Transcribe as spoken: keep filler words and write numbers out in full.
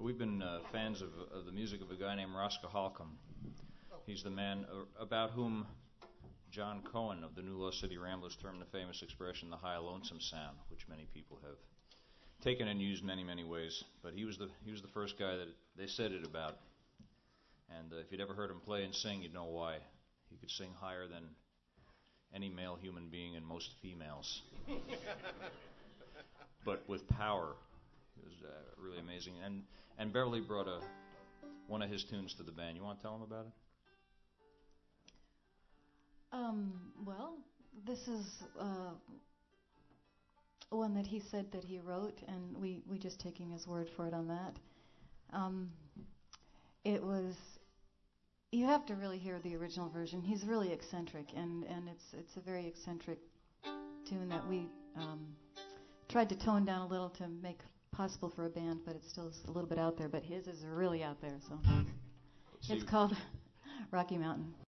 We've been uh, fans of, of the music of a guy named Roscoe Holcomb. He's the man uh, about whom John Cohen of the New Lost City Ramblers termed the famous expression, the high lonesome sound, which many people have taken and used many, many ways. But he was the he was the first guy that they said it about. And uh, if you'd ever heard him play and sing, you'd know why. He could sing higher than any male human being and most females. But with power. It was uh, really amazing. And and Beverly brought a one of his tunes to the band. You want to tell him about it? Um, well, this is uh, one that he said that he wrote, and we, we just taking his word for it on that. Um, it was... You have to really hear the original version. He's really eccentric, and, and it's it's a very eccentric tune that we um, tried to tone down a little to make possible for a band, but it's still a little bit out there. But his is really out there, so it's called Rocky Mountain.